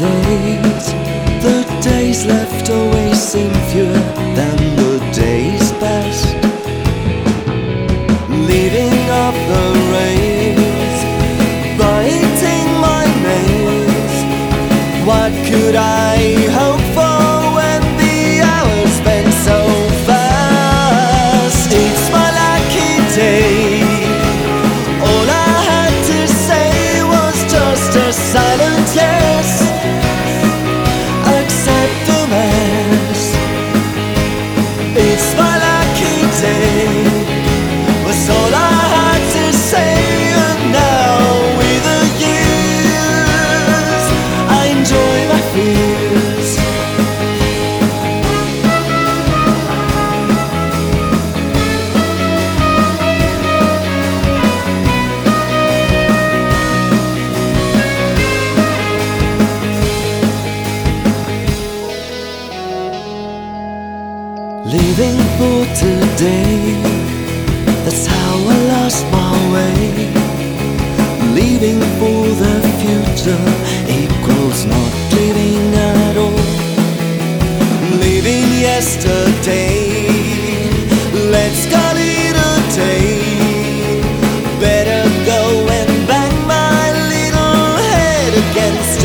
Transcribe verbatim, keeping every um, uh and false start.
days. The days left always seem fewer than the days past, leaving off the rails, writing my nails. What could I hope for when the hours went so fast? It's my lucky day. All I had to say was just a silent yes. Accept the mess. It's my lucky day was all I had to say. And now with the years I enjoy my fears. Living for today, that's how I lost my way. Living for the future equals not living at all. Living yesterday, let's call it a day. Better go and bang my little head against